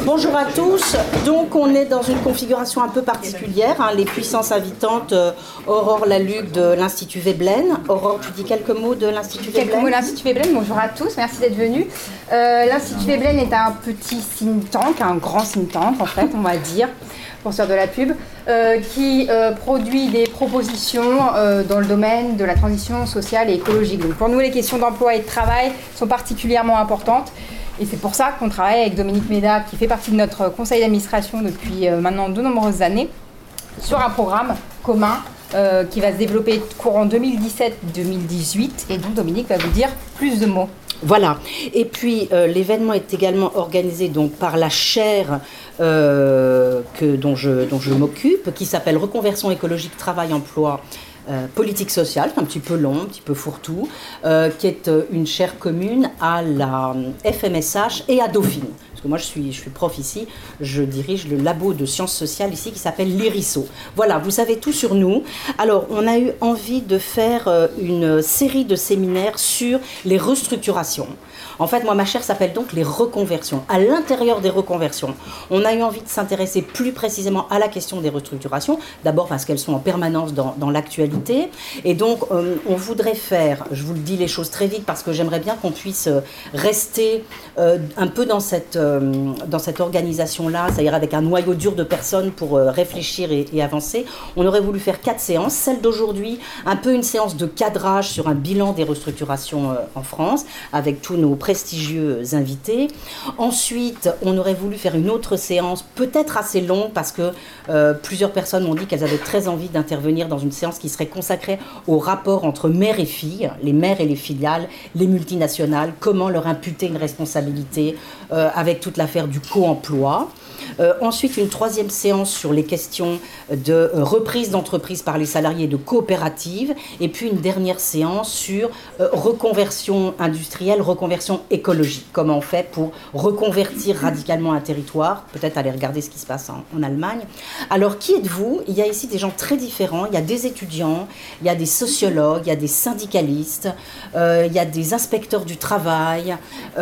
Bonjour à tous. Donc on est dans une configuration un peu particulière. Les puissances invitantes, Aurore Laluc de l'Institut Veblen. Aurore, tu dis quelques mots de l'Institut Veblen? Quelques mots de l'Institut Veblen. Bonjour à tous, merci d'être venus. L'Institut Veblen est un petit think tank, un grand think tank en fait, on va dire, pour faire de la pub, qui produit des propositions dans le domaine de la transition sociale et écologique. Donc pour nous, les questions d'emploi et de travail sont particulièrement importantes. Et c'est pour ça qu'on travaille avec Dominique Méda, qui fait partie de notre conseil d'administration depuis maintenant de nombreuses années, sur un programme commun qui va se développer courant 2017-2018. Et donc Dominique va vous dire plus de mots. Voilà. Et puis l'événement est également organisé donc par la chaire dont je m'occupe, qui s'appelle Reconversion écologique, travail, emploi. Politique sociale, c'est un petit peu long, un petit peu fourre-tout, qui est une chaire commune à la FMSH et à Dauphine. Parce que moi je suis prof ici, je dirige le labo de sciences sociales ici qui s'appelle l'IRISO. Voilà, vous savez tout sur nous. Alors on a eu envie de faire une série de séminaires sur les restructurations. En fait, moi, ma chaire s'appelle donc les reconversions. À l'intérieur des reconversions, on a eu envie de s'intéresser plus précisément à la question des restructurations. D'abord parce qu'elles sont en permanence dans l'actualité. Et donc, on voudrait faire, je vous le dis les choses très vite parce que j'aimerais bien qu'on puisse rester un peu dans cette organisation-là, c'est-à-dire avec un noyau dur de personnes pour réfléchir et avancer. On aurait voulu faire 4 séances. Celle d'aujourd'hui, un peu une séance de cadrage sur un bilan des restructurations en France, avec tous nos prestigieux invités. Ensuite, on aurait voulu faire une autre séance, peut-être assez longue, parce que plusieurs personnes m'ont dit qu'elles avaient très envie d'intervenir dans une séance qui serait consacrée au rapport entre mères et filles, les mères et les filiales, les multinationales, comment leur imputer une responsabilité avec toute l'affaire du co-emploi. Ensuite, une troisième séance sur les questions de reprise d'entreprise par les salariés, de coopératives, et puis une dernière séance sur reconversion industrielle, reconversion écologique. Comment on fait pour reconvertir radicalement un territoire, peut-être aller regarder ce qui se passe en Allemagne. Alors, qui êtes-vous? Il y a ici des gens très différents, il y a des étudiants, il y a des sociologues, il y a des syndicalistes, il y a des inspecteurs du travail,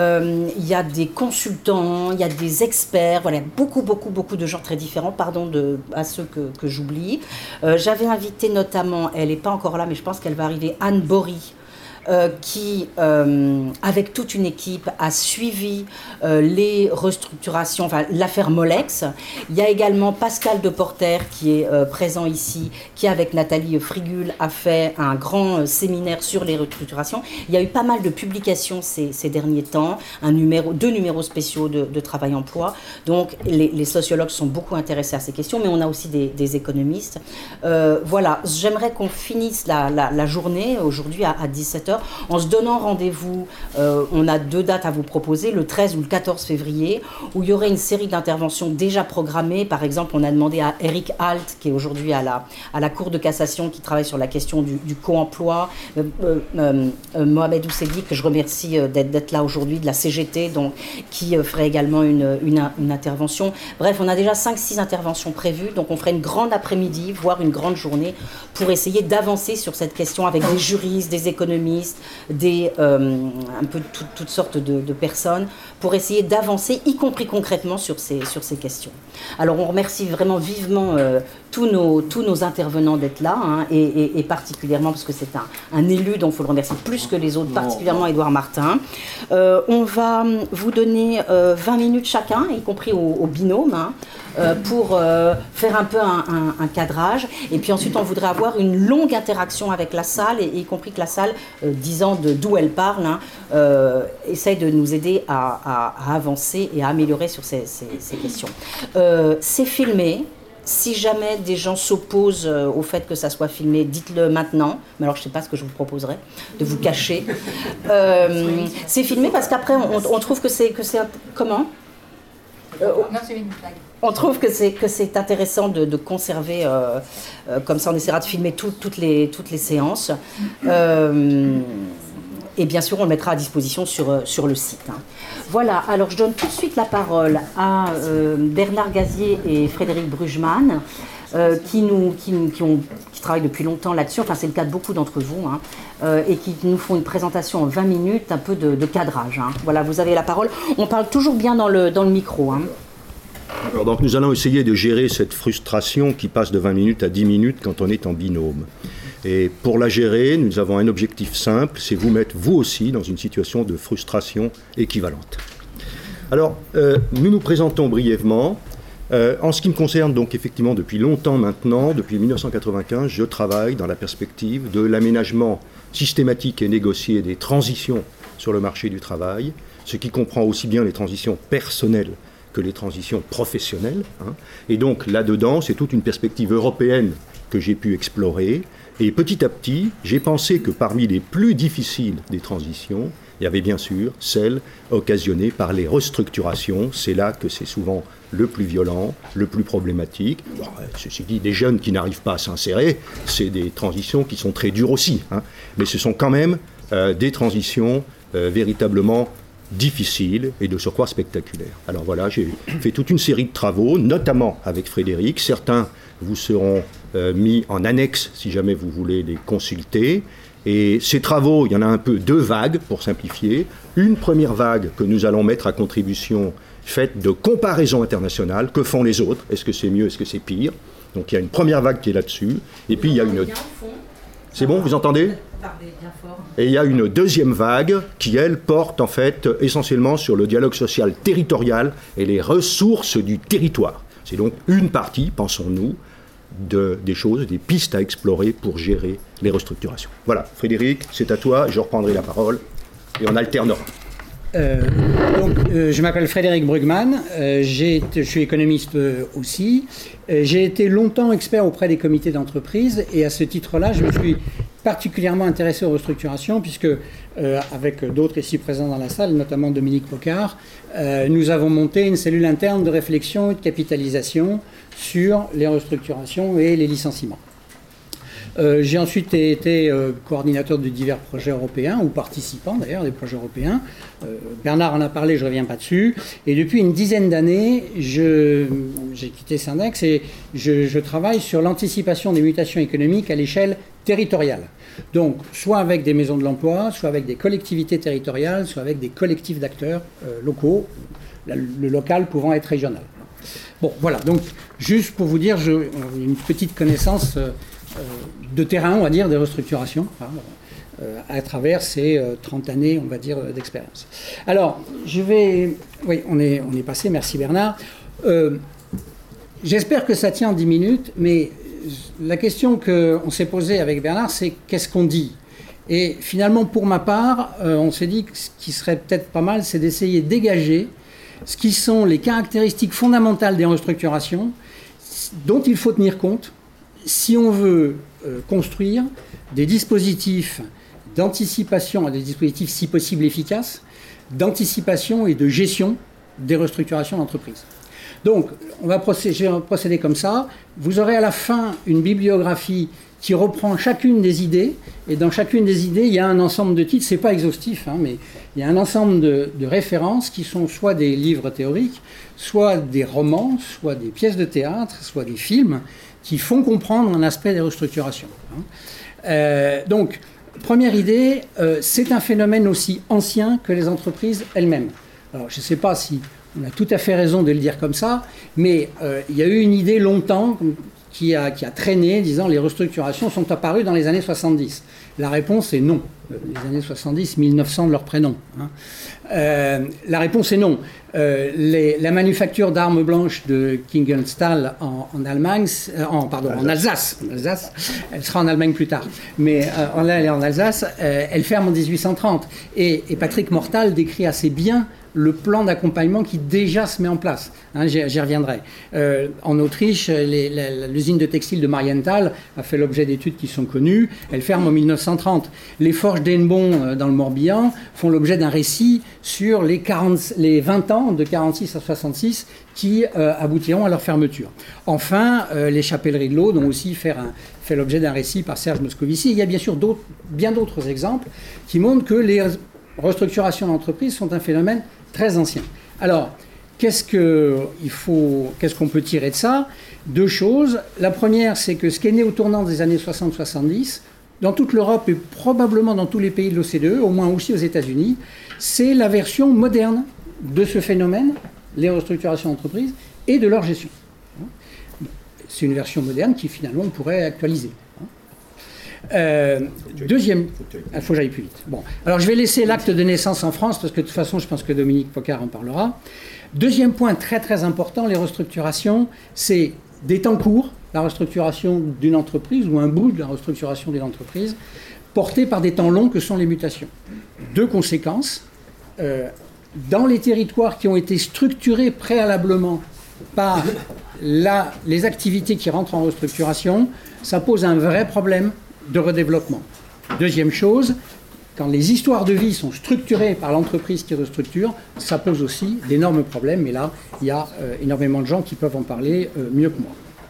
il y a des consultants, il y a des experts, voilà, beaucoup de gens très différents, pardon à ceux que j'oublie. J'avais invité notamment, elle n'est pas encore là, mais je pense qu'elle va arriver, Anne Bory, qui, avec toute une équipe, a suivi les restructurations, enfin l'affaire Molex. Il y a également Pascal Deporter qui est présent ici, qui avec Nathalie Frigul a fait un grand séminaire sur les restructurations. Il y a eu pas mal de publications ces derniers temps, 2 numéros spéciaux de Travail-Emploi. Donc les sociologues sont beaucoup intéressés à ces questions, mais on a aussi des économistes. Voilà, j'aimerais qu'on finisse la journée aujourd'hui à 17h. En se donnant rendez-vous, on a 2 dates à vous proposer, le 13 ou le 14 février, où il y aurait une série d'interventions déjà programmées. Par exemple, on a demandé à Eric Halt, qui est aujourd'hui à la Cour de cassation, qui travaille sur la question du co-emploi, Mohamed Ousseidi, que je remercie d'être là aujourd'hui, de la CGT, donc, qui ferait également une intervention. Bref, on a déjà 5-6 interventions prévues, donc on ferait une grande après-midi, voire une grande journée, pour essayer d'avancer sur cette question avec des juristes, des économistes, un peu toutes sortes de personnes, pour essayer d'avancer, y compris concrètement sur ces questions. Alors on remercie vraiment vivement tous nos intervenants d'être là, et particulièrement parce que c'est un élu dont il faut le remercier plus que les autres, particulièrement Édouard Martin. On va vous donner 20 minutes chacun, y compris au binôme, pour faire un peu un cadrage, et puis ensuite on voudrait avoir une longue interaction avec la salle, et y compris que la salle, disant d'où elle parle, essaye de nous aider à avancer et à améliorer sur ces questions. C'est filmé. Si jamais des gens s'opposent au fait que ça soit filmé, dites-le maintenant. Mais alors je ne sais pas ce que je vous proposerais, de vous cacher. C'est filmé parce qu'après on trouve que c'est comment? Non, c'est une blague. On trouve que c'est intéressant de conserver, comme ça on essaiera de filmer toutes les séances. Et bien sûr, on le mettra à disposition sur le site. Voilà, alors je donne tout de suite la parole à Bernard Gazier et Frédéric Bruggemann, qui travaillent depuis longtemps là-dessus, enfin c'est le cas de beaucoup d'entre vous, et qui nous font une présentation en 20 minutes, un peu de cadrage. Voilà, vous avez la parole. On parle toujours bien dans le micro. Alors, donc, nous allons essayer de gérer cette frustration qui passe de 20 minutes à 10 minutes quand on est en binôme. Et pour la gérer, nous avons un objectif simple, c'est vous mettre vous aussi dans une situation de frustration équivalente. Alors, nous nous présentons brièvement. En ce qui me concerne, donc effectivement, depuis longtemps maintenant, depuis 1995, je travaille dans la perspective de l'aménagement systématique et négocié des transitions sur le marché du travail, ce qui comprend aussi bien les transitions personnelles que les transitions professionnelles. Et donc là-dedans, c'est toute une perspective européenne que j'ai pu explorer. Et petit à petit, j'ai pensé que parmi les plus difficiles des transitions, il y avait bien sûr celles occasionnées par les restructurations. C'est là que c'est souvent le plus violent, le plus problématique. Bon, ceci dit, des jeunes qui n'arrivent pas à s'insérer, c'est des transitions qui sont très dures aussi. Mais ce sont quand même des transitions véritablement difficiles et de surcroît spectaculaires. Alors voilà, j'ai fait toute une série de travaux, notamment avec Frédéric. Certains vous seront mis en annexe si jamais vous voulez les consulter. Et ces travaux, il y en a un peu deux vagues pour simplifier. Une première vague que nous allons mettre à contribution faite de comparaisons internationales. Que font les autres? Est-ce que c'est mieux? Est-ce que c'est pire? Donc il y a une première vague qui est là-dessus. Et puis il y a une... C'est bon, vous entendez? Et il y a une deuxième vague qui, elle, porte en fait essentiellement sur le dialogue social territorial et les ressources du territoire. C'est donc une partie, pensons-nous, des choses, des pistes à explorer pour gérer les restructurations. Voilà, Frédéric, c'est à toi, je reprendrai la parole et on alternera. Je m'appelle Frédéric Brugman, je suis économiste aussi. J'ai été longtemps expert auprès des comités d'entreprise et à ce titre-là, je me suis particulièrement intéressé aux restructurations puisque, avec d'autres ici présents dans la salle, notamment Dominique Pocard, nous avons monté une cellule interne de réflexion et de capitalisation sur les restructurations et les licenciements. J'ai ensuite été coordinateur de divers projets européens, ou participant d'ailleurs des projets européens. Bernard en a parlé, je ne reviens pas dessus. Et depuis une dizaine d'années, j'ai quitté Syndex et je travaille sur l'anticipation des mutations économiques à l'échelle territoriale. Donc, soit avec des maisons de l'emploi, soit avec des collectivités territoriales, soit avec des collectifs d'acteurs locaux, le local pouvant être régional. Bon, voilà, donc juste pour vous dire, j'ai une petite connaissance de terrain, on va dire, des restructurations, à travers ces 30 années, on va dire, d'expérience. Alors, oui, on est passé, merci Bernard. J'espère que ça tient en 10 minutes, mais la question qu'on s'est posée avec Bernard, c'est qu'est-ce qu'on dit? Et finalement, pour ma part, on s'est dit que ce qui serait peut-être pas mal, c'est d'essayer de dégager ce qui sont les caractéristiques fondamentales des restructurations dont il faut tenir compte si on veut construire des dispositifs d'anticipation, des dispositifs si possible efficaces, d'anticipation et de gestion des restructurations d'entreprise. Donc, je vais procéder comme ça. Vous aurez à la fin une bibliographie qui reprend chacune des idées, et dans chacune des idées, il y a un ensemble de titres, c'est pas exhaustif, mais il y a un ensemble de références qui sont soit des livres théoriques, soit des romans, soit des pièces de théâtre, soit des films, qui font comprendre un aspect des restructurations. Donc, première idée, c'est un phénomène aussi ancien que les entreprises elles-mêmes. Alors, je ne sais pas si on a tout à fait raison de le dire comme ça, mais il y a eu une idée longtemps qui a traîné, disant les restructurations sont apparues dans les années 70. La réponse est non. Les années 70, 1900 de leur prénom. La réponse est non. La manufacture d'armes blanches de Klingenthal en Allemagne, en Alsace, elle sera en Allemagne plus tard, mais elle est en Alsace, elle ferme en 1830. Et Patrick Mortal décrit assez bien le plan d'accompagnement qui déjà se met en place. J'y reviendrai. En Autriche, l'usine de textile de Marienthal a fait l'objet d'études qui sont connues. Elle ferme en 1930. Les forges d'Hennebont dans le Morbihan font l'objet d'un récit sur les 20 ans de 46 à 66 qui aboutiront à leur fermeture. Enfin, les chapelleries de l'Aude ont aussi fait l'objet d'un récit par Serge Moscovici. Il y a bien sûr bien d'autres exemples qui montrent que les restructurations d'entreprises sont un phénomène très ancien. Alors, qu'est-ce qu'on peut tirer de ça? Deux choses. La première, c'est que ce qui est né au tournant des années 60-70, dans toute l'Europe et probablement dans tous les pays de l'OCDE, au moins aussi aux États-Unis, c'est la version moderne de ce phénomène, les restructurations d'entreprises, et de leur gestion. C'est une version moderne qui finalement on pourrait actualiser. Deuxième, il faut que j'aille plus vite. Bon, alors je vais laisser l'acte de naissance en France parce que de toute façon je pense que Dominique Pocard en parlera. Deuxième point très très important, les restructurations, c'est des temps courts, la restructuration d'une entreprise ou un bout de la restructuration d'une entreprise, portée par des temps longs que sont les mutations. Deux conséquences, dans les territoires qui ont été structurés préalablement par les activités qui rentrent en restructuration, ça pose un vrai problème de redéveloppement. Deuxième chose, quand les histoires de vie sont structurées par l'entreprise qui restructure, ça pose aussi d'énormes problèmes. Et là, il y a énormément de gens qui peuvent en parler mieux que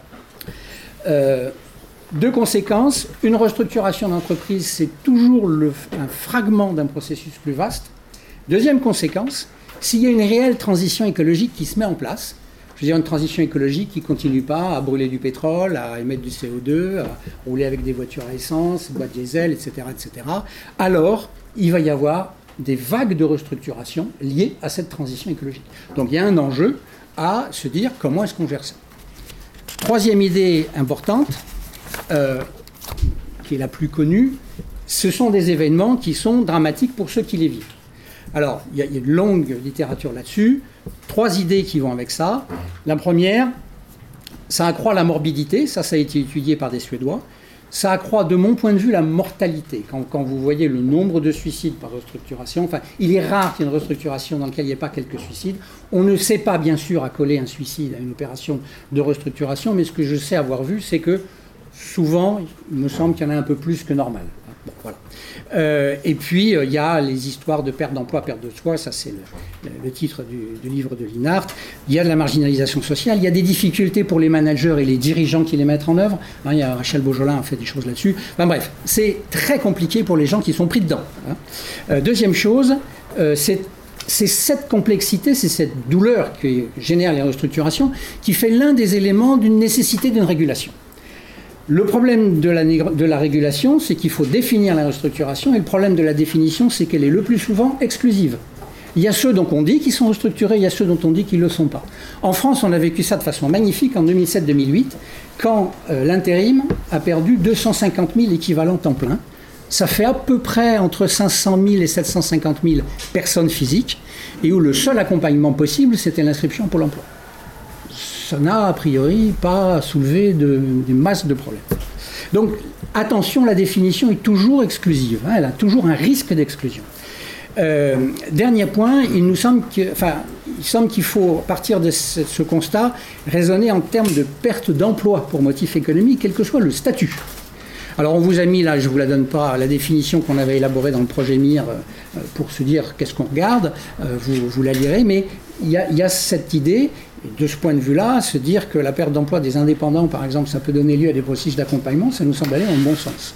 moi. Deux conséquences. Une restructuration d'entreprise, c'est toujours un fragment d'un processus plus vaste. Deuxième conséquence, s'il y a une réelle transition écologique qui se met en place, je veux dire une transition écologique qui ne continue pas à brûler du pétrole, à émettre du CO2, à rouler avec des voitures à essence, boîtes diesel, etc., alors il va y avoir des vagues de restructuration liées à cette transition écologique. Donc il y a un enjeu à se dire comment est-ce qu'on gère ça. Troisième idée importante, qui est la plus connue, ce sont des événements qui sont dramatiques pour ceux qui les vivent. Alors, il y a une longue littérature là-dessus. 3 idées qui vont avec ça. La première, ça accroît la morbidité. Ça a été étudié par des Suédois. Ça accroît, de mon point de vue, la mortalité. Quand vous voyez le nombre de suicides par restructuration, enfin, il est rare qu'il y ait une restructuration dans laquelle il n'y ait pas quelques suicides. On ne sait pas, bien sûr, accoler un suicide à une opération de restructuration, mais ce que je sais avoir vu, c'est que souvent, il me semble qu'il y en a un peu plus que normal. Bon, voilà. Et puis, il y a les histoires de perte d'emploi, perte de soi, ça c'est le titre du livre de Linhart. Il y a de la marginalisation sociale, il y a des difficultés pour les managers et les dirigeants qui les mettent en œuvre. Il y a Rachel Beaujolin a fait des choses là-dessus. Enfin bref, c'est très compliqué pour les gens qui sont pris dedans. Deuxième chose, c'est cette complexité, c'est cette douleur que génèrent les restructurations qui fait l'un des éléments d'une nécessité d'une régulation. Le problème de la régulation, c'est qu'il faut définir la restructuration, et le problème de la définition, c'est qu'elle est le plus souvent exclusive. Il y a ceux dont on dit qu'ils sont restructurés, il y a ceux dont on dit qu'ils ne le sont pas. En France, on a vécu ça de façon magnifique en 2007-2008, quand l'intérim a perdu 250 000 équivalents temps plein. Ça fait à peu près entre 500 000 et 750 000 personnes physiques, et où le seul accompagnement possible, c'était l'inscription pour l'emploi. Ça n'a a priori pas soulevé des masses de problèmes. Donc attention, la définition est toujours exclusive, elle a toujours un risque d'exclusion. Dernier point, il nous semble qu'il faut, à partir de ce constat, raisonner en termes de perte d'emploi pour motif économique, quel que soit le statut. Alors on vous a mis là, je ne vous la donne pas, la définition qu'on avait élaborée dans le projet MIR pour se dire qu'est-ce qu'on regarde, vous la lirez, mais il y a cette idée. Et de ce point de vue-là, se dire que la perte d'emploi des indépendants, par exemple, ça peut donner lieu à des processus d'accompagnement, ça nous semble aller dans le bon sens.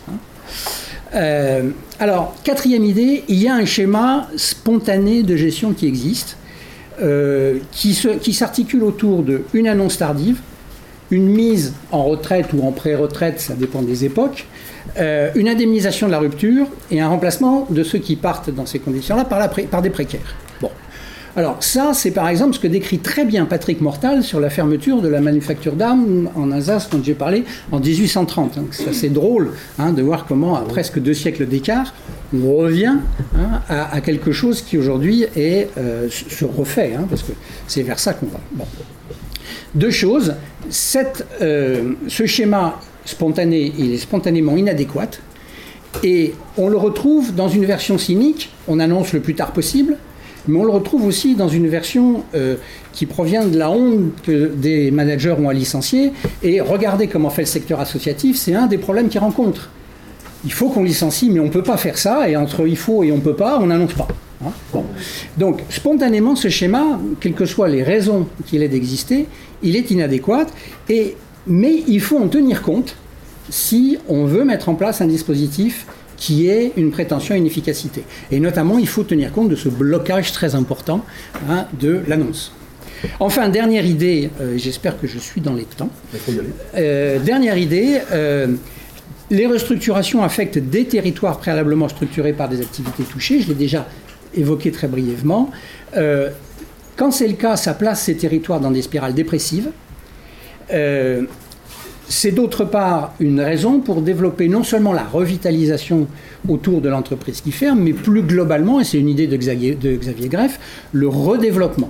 Alors, quatrième idée, il y a un schéma spontané de gestion qui existe, qui s'articule autour d'une annonce tardive, une mise en retraite ou en pré-retraite, ça dépend des époques, une indemnisation de la rupture et un remplacement de ceux qui partent dans ces conditions-là par des précaires. Bon. Alors ça, c'est par exemple ce que décrit très bien Patrick Mortal sur la fermeture de la manufacture d'armes en Alsace dont j'ai parlé en 1830. C'est assez drôle de voir comment, à presque 2 siècles d'écart, on revient à quelque chose qui aujourd'hui se refait, parce que c'est vers ça qu'on va. Bon. 2 choses. Ce schéma spontané, il est spontanément inadéquat et on le retrouve dans une version cynique, on annonce le plus tard possible. Mais on le retrouve aussi dans une version qui provient de la honte que des managers ont à licencier. Et regardez comment fait le secteur associatif, c'est un des problèmes qu'ils rencontrent. Il faut qu'on licencie, mais on ne peut pas faire ça. Et entre il faut et on ne peut pas, on n'annonce pas. Bon. Donc, spontanément, ce schéma, quelles que soient les raisons qu'il ait d'exister, il est inadéquat. Mais il faut en tenir compte si on veut mettre en place un dispositif qui est une prétention à une efficacité. Et notamment, il faut tenir compte de ce blocage très important de l'annonce. Enfin, dernière idée, j'espère que je suis dans les temps. Dernière idée, les restructurations affectent des territoires préalablement structurés par des activités touchées, je l'ai déjà évoqué très brièvement. Quand c'est le cas, ça place ces territoires dans des spirales dépressives. C'est d'autre part une raison pour développer non seulement la revitalisation autour de l'entreprise qui ferme, mais plus globalement, et c'est une idée de Xavier Greff, le redéveloppement.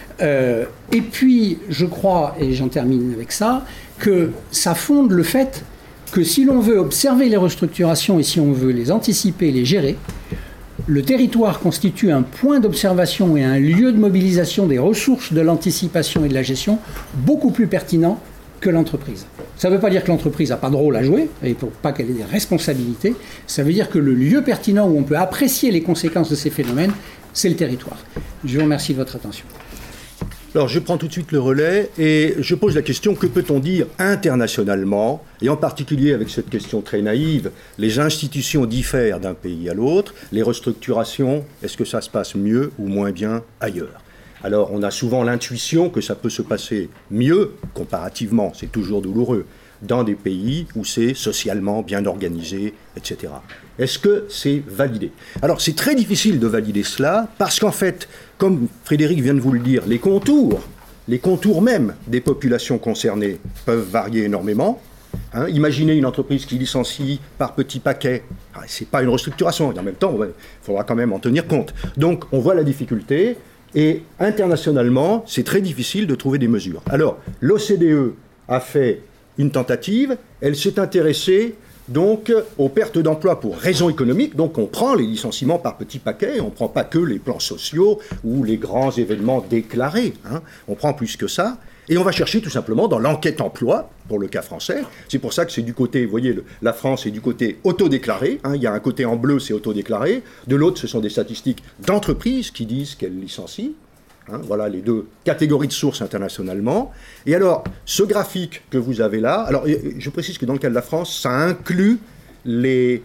Et puis, je crois, et j'en termine avec ça, que ça fonde le fait que si l'on veut observer les restructurations et si on veut les anticiper, les gérer, le territoire constitue un point d'observation et un lieu de mobilisation des ressources de l'anticipation et de la gestion beaucoup plus pertinent que l'entreprise. Ça ne veut pas dire que l'entreprise n'a pas de rôle à jouer, et pour pas qu'elle ait des responsabilités, ça veut dire que le lieu pertinent où on peut apprécier les conséquences de ces phénomènes, c'est le territoire. Je vous remercie de votre attention. Alors, je prends tout de suite le relais et je pose la question, que peut-on dire internationalement, et en particulier avec cette question très naïve, les institutions diffèrent d'un pays à l'autre, les restructurations, est-ce que ça se passe mieux ou moins bien ailleurs ? Alors, on a souvent l'intuition que ça peut se passer mieux, comparativement, c'est toujours douloureux, dans des pays où c'est socialement bien organisé, etc. Est-ce que c'est validé ? Alors, c'est très difficile de valider cela, parce qu'en fait, comme Frédéric vient de vous le dire, les contours même des populations concernées peuvent varier énormément. Imaginez une entreprise qui licencie par petits paquets. Ce n'est pas une restructuration, et en même temps, il faudra quand même en tenir compte. Donc, on voit la difficulté. Et internationalement, c'est très difficile de trouver des mesures. Alors, l'OCDE a fait une tentative, elle s'est intéressée donc aux pertes d'emplois pour raisons économiques, donc on prend les licenciements par petits paquets, on ne prend pas que les plans sociaux ou les grands événements déclarés, on prend plus que ça, et on va chercher tout simplement dans l'enquête emploi, pour le cas français, c'est pour ça que c'est du côté, vous voyez, la France est du côté autodéclaré, il y a un côté en bleu, c'est autodéclaré, de l'autre, ce sont des statistiques d'entreprises qui disent qu'elles licencient. Voilà les deux catégories de sources internationalement. Et alors, ce graphique que vous avez là, alors je précise que dans le cas de la France, ça inclut les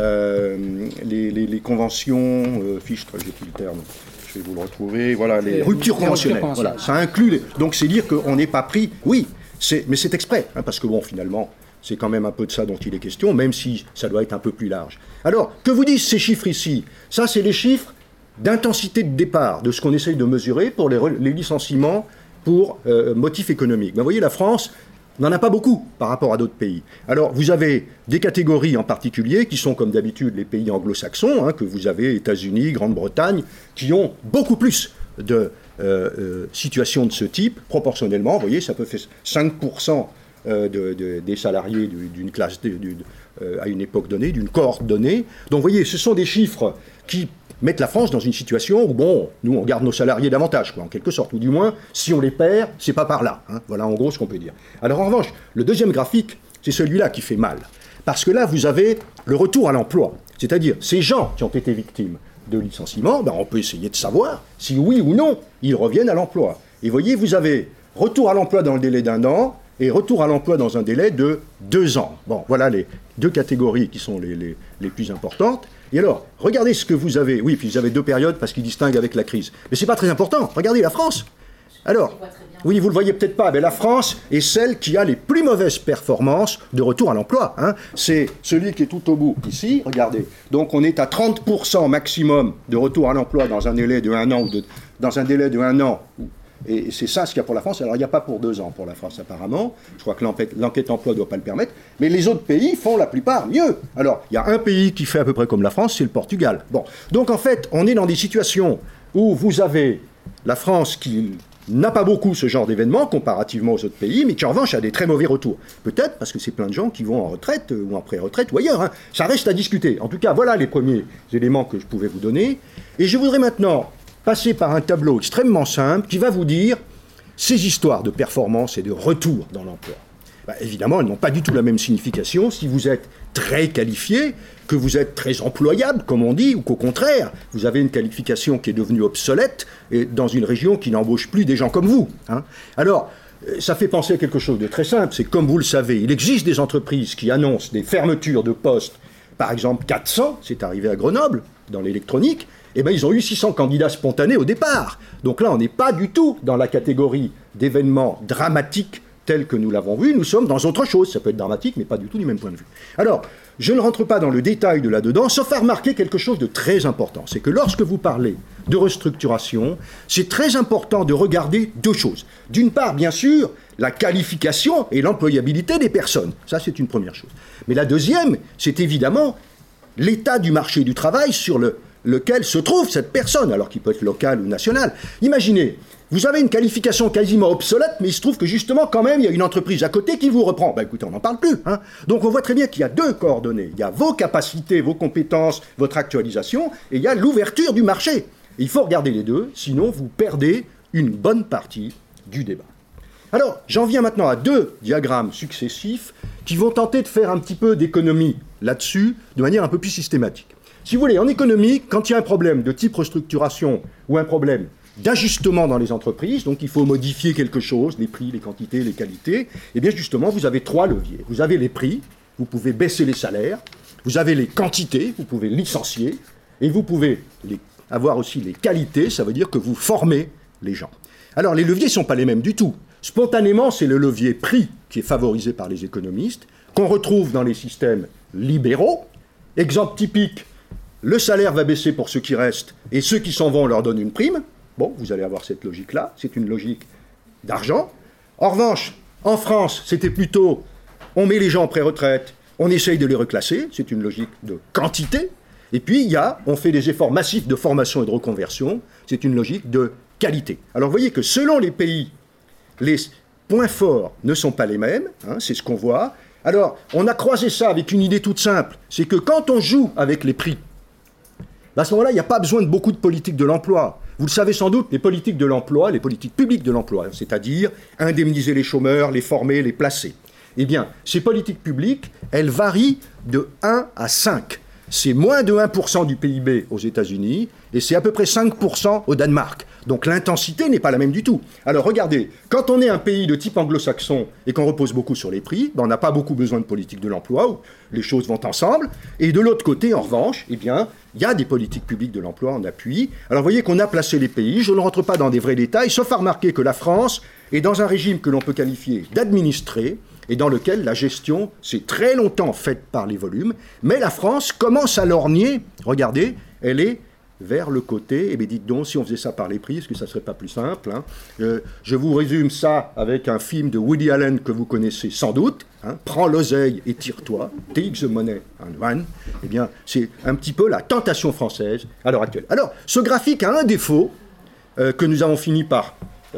conventions, j'ai plus le terme, je vais vous le retrouver, voilà, les ruptures conventionnelles. Voilà, ça inclut donc c'est dire qu'on n'est pas pris, oui, mais c'est exprès, parce que bon, finalement, c'est quand même un peu de ça dont il est question, même si ça doit être un peu plus large. Alors, que vous disent ces chiffres ici ? Ça, c'est les chiffres d'intensité de départ, de ce qu'on essaye de mesurer pour les licenciements pour motifs économiques. Ben, vous voyez, la France n'en a pas beaucoup par rapport à d'autres pays. Alors, vous avez des catégories en particulier qui sont, comme d'habitude, les pays anglo-saxons, que vous avez États-Unis, Grande-Bretagne, qui ont beaucoup plus de situations de ce type, proportionnellement. Vous voyez, ça peut faire 5% des salariés d'une classe à une époque donnée, d'une cohorte donnée. Donc, vous voyez, ce sont des chiffres qui mettre la France dans une situation où, bon, nous, on garde nos salariés davantage, quoi, en quelque sorte. Ou du moins, si on les perd, c'est pas par là. Voilà, en gros, ce qu'on peut dire. Alors, en revanche, le deuxième graphique, c'est celui-là qui fait mal. Parce que là, vous avez le retour à l'emploi. C'est-à-dire, ces gens qui ont été victimes de licenciements, on peut essayer de savoir si oui ou non, ils reviennent à l'emploi. Et vous voyez, vous avez retour à l'emploi dans le délai d'1 an et retour à l'emploi dans un délai de 2 ans. Bon, voilà les deux catégories qui sont les plus importantes. Et alors, regardez ce que vous avez. Oui, puis vous avez 2 périodes parce qu'ils distinguent avec la crise. Mais c'est pas très important. Regardez la France. Alors, oui, vous le voyez peut-être pas, mais la France est celle qui a les plus mauvaises performances de retour à l'emploi. C'est celui qui est tout au bout ici. Regardez. Donc, on est à 30% maximum de retour à l'emploi dans un délai de 1 an ou dans un délai de 1 an. Et c'est ça ce qu'il y a pour la France. Alors, il n'y a pas pour 2 ans pour la France, apparemment. Je crois que l'enquête emploi ne doit pas le permettre. Mais les autres pays font la plupart mieux. Alors, il y a un pays qui fait à peu près comme la France, c'est le Portugal. Bon. Donc, en fait, on est dans des situations où vous avez la France qui n'a pas beaucoup ce genre d'événements comparativement aux autres pays, mais qui, en revanche, a des très mauvais retours. Peut-être parce que c'est plein de gens qui vont en retraite ou en pré-retraite ou ailleurs. Ça reste à discuter. En tout cas, voilà les premiers éléments que je pouvais vous donner. Et je voudrais maintenant passer par un tableau extrêmement simple qui va vous dire ces histoires de performance et de retour dans l'emploi. Évidemment, elles n'ont pas du tout la même signification si vous êtes très qualifié, que vous êtes très employable, comme on dit, ou qu'au contraire, vous avez une qualification qui est devenue obsolète et dans une région qui n'embauche plus des gens comme vous. Alors, ça fait penser à quelque chose de très simple. C'est comme vous le savez, il existe des entreprises qui annoncent des fermetures de postes, par exemple 400, c'est arrivé à Grenoble, dans l'électronique. Ils ont eu 600 candidats spontanés au départ. Donc là, on n'est pas du tout dans la catégorie d'événements dramatiques tel que nous l'avons vu, nous sommes dans autre chose. Ça peut être dramatique, mais pas du tout du même point de vue. Alors, je ne rentre pas dans le détail de là-dedans, sauf à remarquer quelque chose de très important. C'est que lorsque vous parlez de restructuration, c'est très important de regarder deux choses. D'une part, bien sûr, la qualification et l'employabilité des personnes. Ça, c'est une première chose. Mais la deuxième, c'est évidemment l'état du marché du travail sur lequel se trouve cette personne, alors qu'il peut être local ou national. Imaginez, vous avez une qualification quasiment obsolète, mais il se trouve que justement, quand même, il y a une entreprise à côté qui vous reprend. Ben écoutez, on n'en parle plus. Hein. Donc on voit très bien qu'il y a deux coordonnées. Il y a vos capacités, vos compétences, votre actualisation, et il y a l'ouverture du marché. Et il faut regarder les deux, sinon vous perdez une bonne partie du débat. Alors, j'en viens maintenant à deux diagrammes successifs qui vont tenter de faire un petit peu d'économie là-dessus, de manière un peu plus systématique. Si vous voulez, en économie, quand il y a un problème de type restructuration ou un problème d'ajustement dans les entreprises, donc il faut modifier quelque chose, les prix, les quantités, les qualités, et bien justement, vous avez trois leviers. Vous avez les prix, vous pouvez baisser les salaires, vous avez les quantités, vous pouvez licencier, et vous pouvez avoir aussi les qualités, ça veut dire que vous formez les gens. Alors, les leviers ne sont pas les mêmes du tout. Spontanément, c'est le levier prix qui est favorisé par les économistes, qu'on retrouve dans les systèmes libéraux. Exemple typique, le salaire va baisser pour ceux qui restent, et ceux qui s'en vont, on leur donne une prime. Bon, vous allez avoir cette logique-là, c'est une logique d'argent. En revanche, en France, c'était plutôt, on met les gens en pré-retraite, on essaye de les reclasser, c'est une logique de quantité. Et puis, on fait des efforts massifs de formation et de reconversion, c'est une logique de qualité. Alors, vous voyez que selon les pays, les points forts ne sont pas les mêmes, hein, c'est ce qu'on voit. Alors, on a croisé ça avec une idée toute simple, c'est que quand on joue avec les prix, à ce moment-là, il n'y a pas besoin de beaucoup de politique de l'emploi. Vous le savez sans doute, les politiques de l'emploi, les politiques publiques de l'emploi, c'est-à-dire indemniser les chômeurs, les former, les placer. Eh bien, ces politiques publiques, elles varient de 1 à 5. C'est moins de 1% du PIB aux États-Unis et c'est à peu près 5% au Danemark. Donc l'intensité n'est pas la même du tout. Alors regardez, quand on est un pays de type anglo-saxon et qu'on repose beaucoup sur les prix, on n'a pas beaucoup besoin de politique de l'emploi, où les choses vont ensemble. Et de l'autre côté, en revanche, eh bien, il y a des politiques publiques de l'emploi en appui. Alors vous voyez qu'on a placé les pays, je ne rentre pas dans des vrais détails, sauf à remarquer que la France est dans un régime que l'on peut qualifier d'administré, et dans lequel la gestion s'est très longtemps faite par les volumes, mais la France commence à lorgner, regardez, elle est vers le côté, et bien dites donc, si on faisait ça par les prix, est-ce que ça ne serait pas plus simple, hein? Je vous résume ça avec un film de Woody Allen que vous connaissez sans doute, hein, Prends l'oseille et tire-toi, Take the money and run, eh bien c'est un petit peu la tentation française à l'heure actuelle. Alors, ce graphique a un défaut que nous avons fini par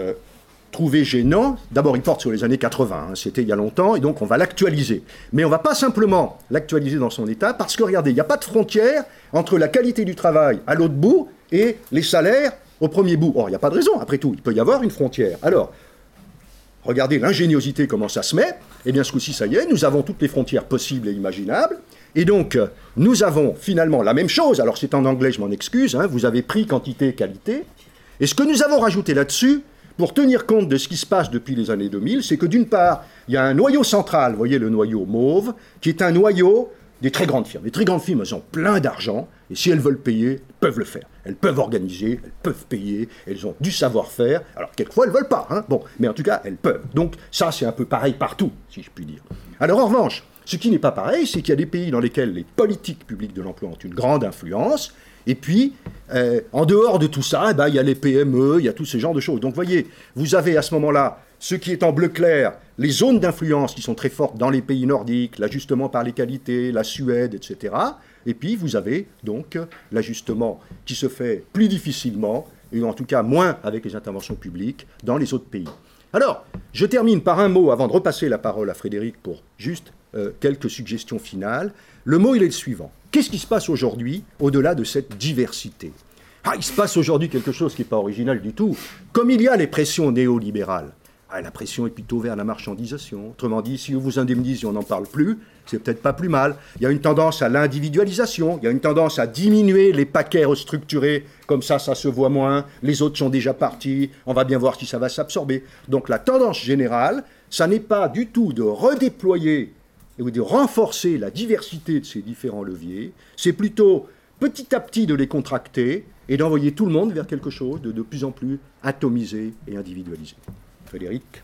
trouvé gênant. D'abord, il porte sur les années 80, hein, c'était il y a longtemps, et donc on va l'actualiser. Mais on ne va pas simplement l'actualiser dans son état, parce que regardez, il n'y a pas de frontière entre la qualité du travail à l'autre bout et les salaires au premier bout. Or, il n'y a pas de raison, après tout, il peut y avoir une frontière. Alors, regardez l'ingéniosité, comment ça se met. Eh bien, ce coup-ci, ça y est, nous avons toutes les frontières possibles et imaginables. Et donc, nous avons finalement la même chose. Alors, c'est en anglais, je m'en excuse, hein, vous avez prix, quantité, qualité. Et ce que nous avons rajouté là-dessus, pour tenir compte de ce qui se passe depuis les années 2000, c'est que d'une part, il y a un noyau central, vous voyez le noyau mauve, qui est un noyau des très grandes firmes. Les très grandes firmes, elles ont plein d'argent, et si elles veulent payer, elles peuvent le faire. Elles peuvent organiser, elles peuvent payer, elles ont du savoir-faire. Alors, quelquefois, elles ne veulent pas, hein. Bon, mais en tout cas, elles peuvent. Donc, ça, c'est un peu pareil partout, si je puis dire. Alors, en revanche, ce qui n'est pas pareil, c'est qu'il y a des pays dans lesquels les politiques publiques de l'emploi ont une grande influence, et puis, en dehors de tout ça, il y a les PME, il y a tous ces genres de choses. Donc, vous voyez, vous avez à ce moment-là, ce qui est en bleu clair, les zones d'influence qui sont très fortes dans les pays nordiques, l'ajustement par les qualités, la Suède, etc. Et puis, vous avez donc l'ajustement qui se fait plus difficilement, et en tout cas moins avec les interventions publiques, dans les autres pays. Alors, je termine par un mot, avant de repasser la parole à Frédéric pour juste quelques suggestions finales. Le mot, il est le suivant. Qu'est-ce qui se passe aujourd'hui au-delà de cette diversité ? Il se passe aujourd'hui quelque chose qui n'est pas original du tout. Comme il y a les pressions néolibérales, la pression est plutôt vers la marchandisation. Autrement dit, si on vous indemnise et on n'en parle plus, c'est peut-être pas plus mal. Il y a une tendance à l'individualisation, il y a une tendance à diminuer les paquets restructurés, comme ça se voit moins, les autres sont déjà partis, on va bien voir si ça va s'absorber. Donc la tendance générale, ça n'est pas du tout de redéployer et de renforcer la diversité de ces différents leviers, c'est plutôt petit à petit de les contracter et d'envoyer tout le monde vers quelque chose de plus en plus atomisé et individualisé. Frédéric ?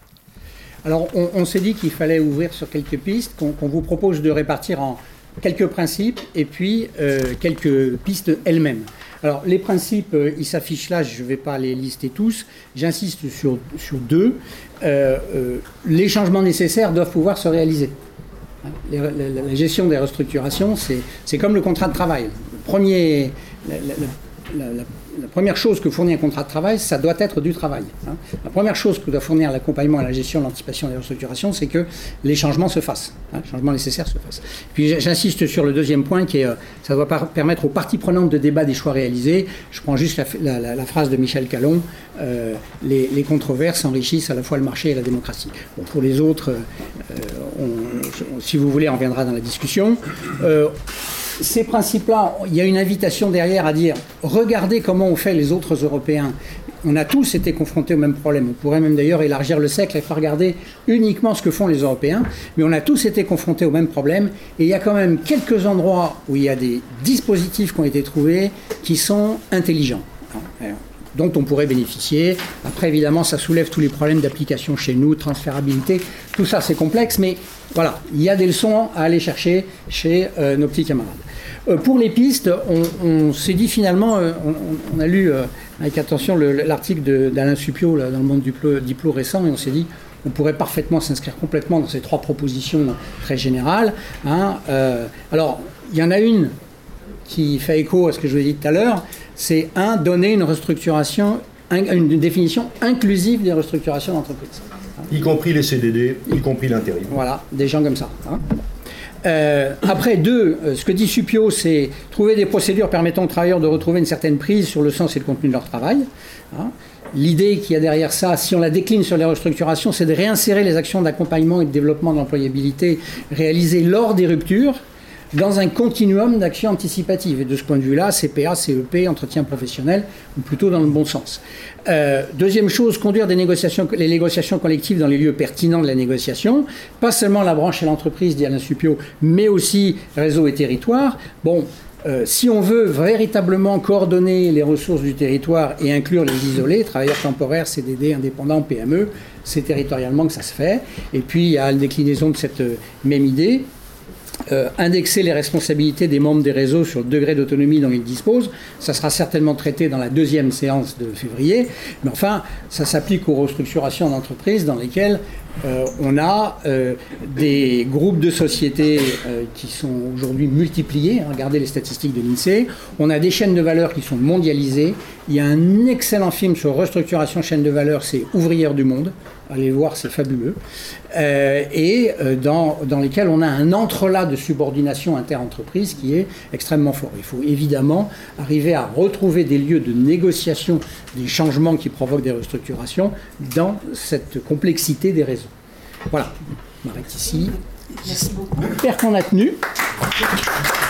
Alors, on s'est dit qu'il fallait ouvrir sur quelques pistes, qu'on vous propose de répartir en quelques principes et puis quelques pistes elles-mêmes. Alors, les principes, ils s'affichent là, je ne vais pas les lister tous. J'insiste sur deux. Les changements nécessaires doivent pouvoir se réaliser. La gestion des restructurations, c'est comme le contrat de travail. La première chose que fournit un contrat de travail, ça doit être du travail. La première chose que doit fournir l'accompagnement et la gestion, l'anticipation des restructurations, c'est que les changements se fassent, les changements nécessaires se fassent. Puis j'insiste sur le deuxième point, qui est, ça doit permettre aux parties prenantes de débat des choix réalisés. Je prends juste la phrase de Michel Calon, les controverses enrichissent à la fois le marché et la démocratie. Bon, pour les autres, si vous voulez, on reviendra dans la discussion. Ces principes-là, il y a une invitation derrière à dire « Regardez comment ont fait les autres Européens ». On a tous été confrontés au même problème. On pourrait même d'ailleurs élargir le cercle et faire regarder uniquement ce que font les Européens. Mais on a tous été confrontés au même problème. Et il y a quand même quelques endroits où il y a des dispositifs qui ont été trouvés qui sont intelligents, dont on pourrait bénéficier. Après, évidemment, ça soulève tous les problèmes d'application chez nous, transférabilité. Tout ça, c'est complexe, mais voilà, il y a des leçons à aller chercher chez nos petits camarades. Pour les pistes, on s'est dit finalement, on a lu avec attention l'article d'Alain Supiot là, dans le Monde Diplo récent, et on s'est dit on pourrait parfaitement s'inscrire complètement dans ces trois propositions très générales. Alors, il y en a une qui fait écho à ce que je vous ai dit tout à l'heure, c'est donner une restructuration, une définition inclusive des restructurations d'entreprise. Y compris les CDD, y compris l'intérim. Voilà, des gens comme ça. Après, ce que dit Supiot, c'est trouver des procédures permettant aux travailleurs de retrouver une certaine prise sur le sens et le contenu de leur travail. L'idée qu'il y a derrière ça, si on la décline sur les restructurations, c'est de réinsérer les actions d'accompagnement et de développement de l'employabilité réalisées lors des ruptures dans un continuum d'actions anticipatives. Et de ce point de vue-là, CPA, CEP, entretien professionnel, ou plutôt dans le bon sens. Deuxième chose, conduire les négociations collectives dans les lieux pertinents de la négociation, pas seulement la branche et l'entreprise, dit Alain Supiot, mais aussi réseau et territoire. Bon, si on veut véritablement coordonner les ressources du territoire et inclure les isolés, travailleurs temporaires, CDD, indépendants, PME, c'est territorialement que ça se fait. Et puis, il y a une déclinaison de cette même idée. Indexer les responsabilités des membres des réseaux sur le degré d'autonomie dont ils disposent. Ça sera certainement traité dans la deuxième séance de février. Mais enfin, ça s'applique aux restructurations d'entreprises dans lesquelles on a des groupes de sociétés qui sont aujourd'hui multipliés. Regardez les statistiques de l'INSEE. On a des chaînes de valeur qui sont mondialisées. Il y a un excellent film sur restructuration chaîne de valeur, c'est Ouvrières du monde. Allez le voir, c'est fabuleux. Dans lesquels on a un entrelac de subordination inter-entreprise qui est extrêmement fort. Il faut évidemment arriver à retrouver des lieux de négociation des changements qui provoquent des restructurations dans cette complexité des réseaux. Voilà, on arrête ici. Merci beaucoup. J'espère qu'on a tenu.